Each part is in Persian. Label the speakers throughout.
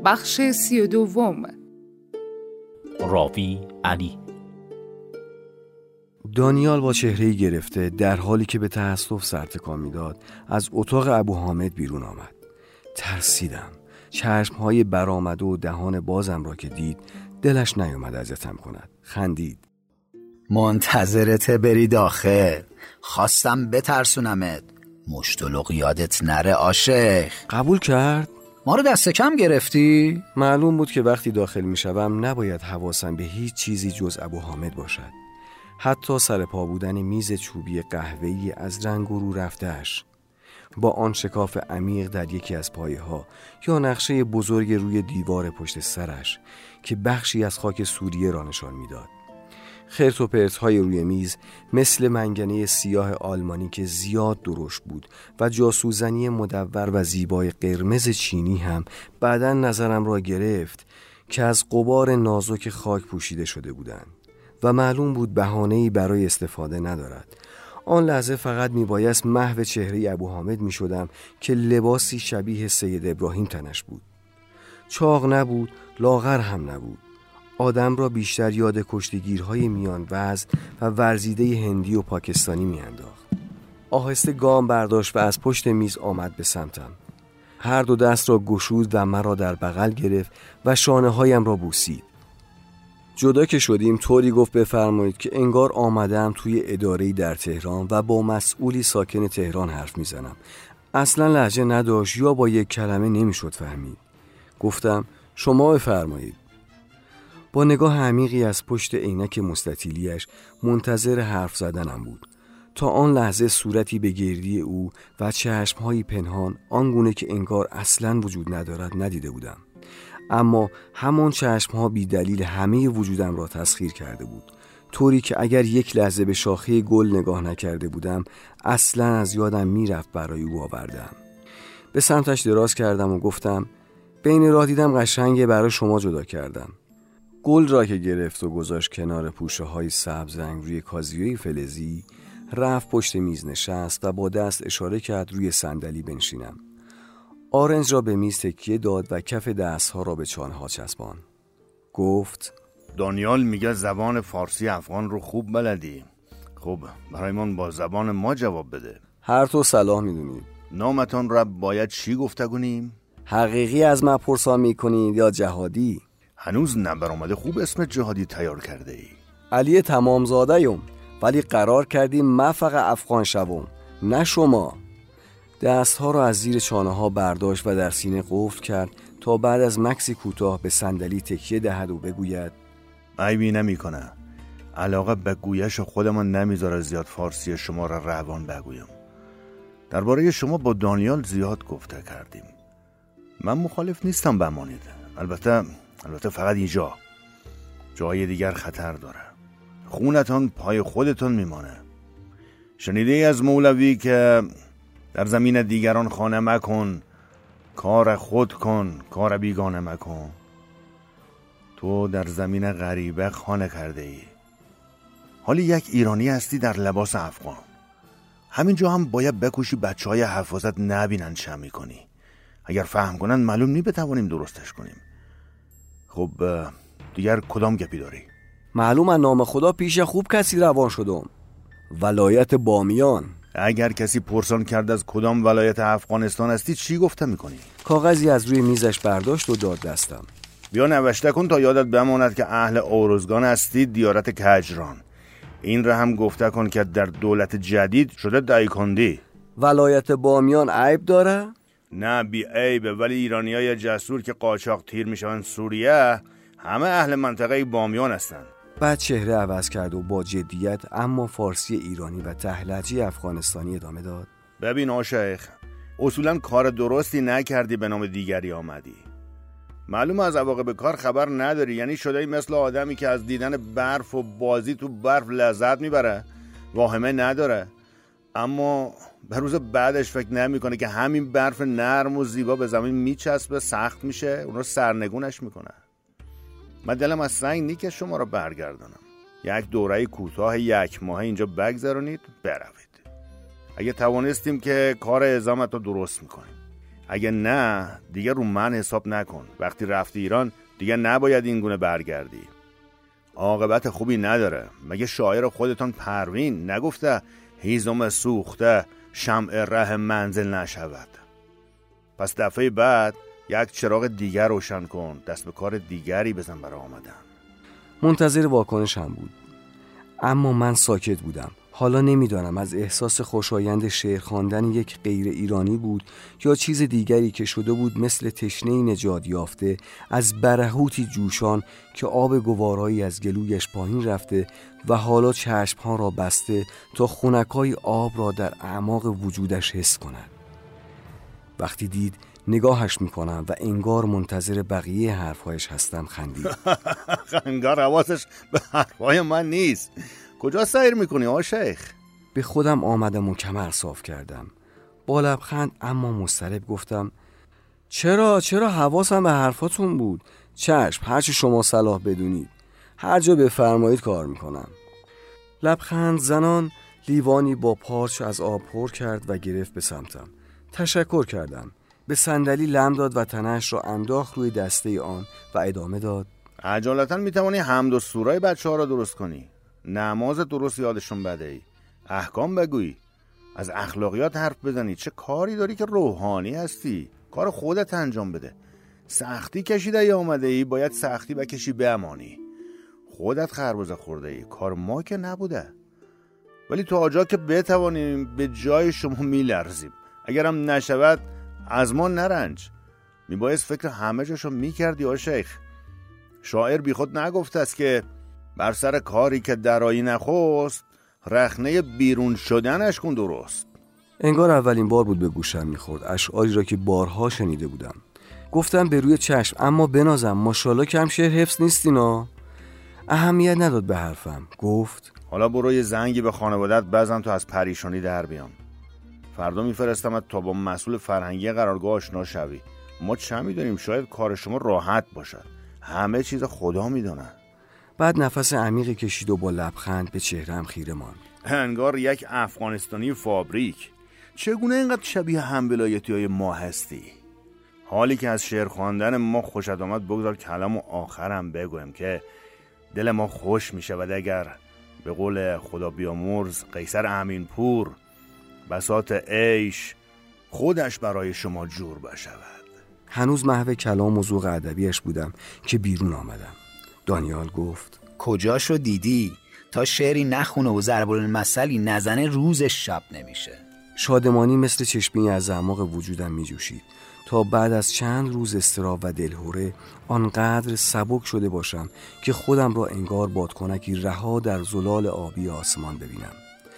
Speaker 1: بخش 32.
Speaker 2: راوی علی.
Speaker 3: دانیال با چهره‌ای گرفته در حالی که به تأسف سر تکان میداد از اتاق ابو حامد بیرون آمد. ترسیدم. چشمهای برآمده و دهان بازم را که دید دلش نیامد اذیتم کند. خندید.
Speaker 4: منتظرت بری داخل، خواستم بترسونمت، مشتلق یادت نره عاشق.
Speaker 3: قبول کرد؟
Speaker 4: ما رو دست کم گرفتی؟
Speaker 3: معلوم بود که وقتی داخل می شدم نباید حواسم به هیچ چیزی جز ابو حامد باشد. حتی سر پا بودن میز چوبی قهوه‌ای از رنگ و رو رفته‌اش، با آن شکاف عمیق در یکی از پایه‌ها یا نقشه بزرگ روی دیوار پشت سرش که بخشی از خاک سوریه را نشان میداد. خرت و پرت‌های روی میز مثل منگنه سیاه آلمانی که زیاد درشت بود و جاسوزنی مدور و زیبای قرمز چینی هم بعداً نظرم را گرفت که از غبار نازک خاک پوشیده شده بودند و معلوم بود بهانه‌ای برای استفاده ندارد. آن لحظه فقط میبایست محو چهره ابو حامد میشدم که لباسی شبیه سید ابراهیم تنش بود. چاق نبود، لاغر هم نبود. آدم را بیشتر یاد کشتیگیرهای میان وزن و ورزیده هندی و پاکستانی میانداخت. آهسته گام برداشت و از پشت میز آمد به سمتم. هر دو دست را گشود و مرا در بغل گرفت و شانه هایم را بوسید. جدا که شدیم طوری گفت بفرمایید که انگار آمدم توی اداره‌ای در تهران و با مسئولی ساکن تهران حرف میزنم. اصلا لهجه نداشت یا با یک کلمه نمیشد فهمید. گفتم شما بفرمایید. با نگاه عمیقی از پشت عینک مستطیلیش منتظر حرف زدنم بود. تا آن لحظه صورتی به گردی او و چشمهایی پنهان آنگونه که انگار اصلا وجود ندارد ندیده بودم. اما همان چشمها بی دلیل همه وجودم را تسخیر کرده بود، طوری که اگر یک لحظه به شاخه گل نگاه نکرده بودم اصلا از یادم میرفت برای او آوردم. به سمتش دراز کردم و گفتم بین راه دیدم قشنگه، برای شما جدا کردم. گل را که گرفت و گذاشت کنار پوشه های سبز رنگ روی کازیوی فلزی، رفت پشت میز نشست و با دست اشاره کرد روی صندلی بنشینم. آرنج را به میز تکیه داد و کف دستها را به چانه‌ها چسبان. گفت
Speaker 5: دانیال میگه زبان فارسی افغان رو خوب بلدی. خب برای من با زبان ما جواب بده.
Speaker 3: هر تو صلاح میدونید.
Speaker 5: نامتان را باید چی گفته کنیم؟
Speaker 3: حقیقی از من پرسان میکنید یا جهادی؟
Speaker 5: هنوز نبرآمده خوب اسم جهادی تیار کرده ای.
Speaker 3: علی تمامزاده یم، ولی قرار کردیم من فقط افغان شوم، نه شما. دستها را از زیر چانه ها برداشت و در سینه قفل کرد تا بعد از مکسی کوتاه به صندلی تکیه دهد و بگوید
Speaker 5: عیبی نمی کنه. علاقه به گویش خودمان نمیذاره زیاد فارسی شما را روان بگویم. درباره شما با دانیال زیاد گفته کردیم. من مخالف نیستم بمانید. البته فقط اینجا. جای دیگر خطر داره. خونتان پای خودتان میمانه. شنیده ای از مولوی که در زمین دیگران خانه مکن، کار خود کن، کار بیگانه مکن. تو در زمین غریبه خانه کرده ای. حالی یک ایرانی هستی در لباس افغان. همینجا هم باید بکوشی بچه های حفاظت نبینن چه میکنی. اگر فهم کنن معلوم نی بتوانیم درستش کنیم. خب دیگر کدام گپی داری؟
Speaker 3: معلوم از نام خدا پیش خوب کسی روان شدم. ولایت بامیان.
Speaker 5: اگر کسی پرسان کرد از کدام ولایت افغانستان هستی چی گفته میکنی؟
Speaker 3: کاغذی از روی میزش برداشت و داد دستم.
Speaker 5: بیا نوشته کن تا یادت بماند که اهل اوروزگان هستی، دیارت کجران. این را هم گفته کن که در دولت جدید شده دایکندی.
Speaker 3: ولایت بامیان عیب داره؟
Speaker 5: نه بی عیبه، ولی ایرانیای جسور که قاچاق تیر میشن سوریه همه اهل منطقه بامیان هستن.
Speaker 3: بعد چهره عوض کرد و با جدیت اما فارسی ایرانی و تهلهجی افغانستانی ادامه داد.
Speaker 5: ببین آشیخ، اصولا کار درستی نکردی به نام دیگری آمدی. معلوم از عواقب کار خبر نداری، یعنی شدهی مثل آدمی که از دیدن برف و بازی تو برف لذت میبره، واهمه نداره، اما به روز بعدش فکر نمیکنه که همین برف نرم و زیبا به زمین میچسبه، سخت میشه، اون رو سرنگونش میکنه. من دلم از سنگ نی که شما رو برگردانم. یک دوره کوتاه 1 ماه اینجا بگذرونید بروید. اگه توانستیم که کار اعزامت رو درست میکنیم، اگه نه دیگه رو من حساب نکن. وقتی رفتی ایران دیگه نباید این گونه برگردی. عاقبت خوبی نداره. مگه شاعر خودتان پروین نگفته هیزم سوخته شمع ره منزل نشود؟ پس دفعه بعد یک چراغ دیگر روشن کن، دست به کار دیگری بزن برای آمدن.
Speaker 3: منتظر واکنشم بود، اما من ساکت بودم. حالا نمیدانم از احساس خوشایند شعر خواندن یک غیر ایرانی بود یا چیز دیگری که شده بود مثل تشنه نجات یافته از برهوتی جوشان که آب گوارایی از گلویش پایین رفته و حالا چشمها را بسته تا خنکای آب را در اعماق وجودش حس کند. وقتی دید نگاهش میکنم و انگار منتظر بقیه حرفهایش هستم خندید.
Speaker 5: انگار حواسش به حرفهای من نیست. کجا سیر میکنی آقا شیخ؟
Speaker 3: به خودم آمدم و کمر صاف کردم. با لبخند اما مضطرب گفتم چرا حواسم به حرفاتون بود. چشم، هرچی شما صلاح بدونید، هر جا بفرمایید کار میکنم. لبخند زنان لیوانی با پارچ از آب پر کرد و گرفت به سمتم. تشکر کردم. به صندلی لم داد و تنش را انداخت روی دسته آن و ادامه داد
Speaker 5: عجالتا میتوانی حمد و سورای بچه ها را درست کنی، نماز درست یادشون بدهی، احکام بگویی، از اخلاقیات حرف بزنی. چه کاری داری که روحانی هستی؟ کار خودت انجام بده. سختی کشیده یا آمده ای باید سختی بکشی بمانی. خودت خربزه خورده ای، کار ما که نبوده. ولی تو آجا که بتوانیم به جای شما میلرزیم. اگرم نشود از ما نرنج. میبایست فکر همه جاشو میکردی آ شیخ. شاعر بی خود نگفته است که بر سر کاری که درایی نخست رخنه بیرون شدنش کن درست.
Speaker 3: انگار اولین بار بود به گوشم میخورد اشعاری را که بارها شنیده بودم. گفتم به روی چشم، اما بنازم ماشاءالله کم شعر حفظ نیستینا. اهمیت نداد به حرفم. گفت
Speaker 5: حالا برو یه زنگی به خانوادت بزن تو از پریشانی در بیام. فردا میفرستمت تا با مسئول فرهنگی قرارگاه آشنا شوی. ما چه میدونیم، شاید کار شما راحت باشد. همه چیز خدا میدونه.
Speaker 3: بعد نفس عمیقی کشید و با لبخند به چهرم خیره ماند.
Speaker 5: انگار یک افغانستانی فابریک. چگونه اینقدر شبیه همولایتی‌های ما هستی؟ حالی که از شعر خواندن ما خوشت آمد بگذار کلام و آخرم بگویم که دل ما خوش میشود اگر به قول خدا بیامرز قیصر امینپور بساط عیش خودش برای شما جور بشود.
Speaker 3: هنوز محو کلام و ذوق ادبیش بودم که بیرون آمدم. دانیال گفت
Speaker 4: کجاشو دیدی؟ تا شعری نخونه و ضرب المثلی نزنه روزش شب نمیشه.
Speaker 3: شادمانی مثل چشمی از اعماق وجودم می جوشید تا بعد از چند روز اضطراب و دلهوره آنقدر سبک شده باشم که خودم را انگار بادکنکی رها در زلال آبی آسمان ببینم.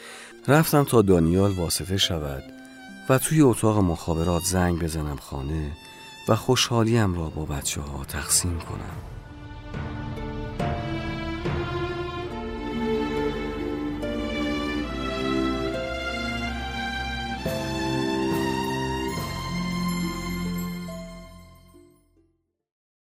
Speaker 3: رفتم تا دانیال واسطه شود و توی اتاق مخابرات زنگ بزنم خانه و خوشحالیم را با بچه ها تقسیم کنم.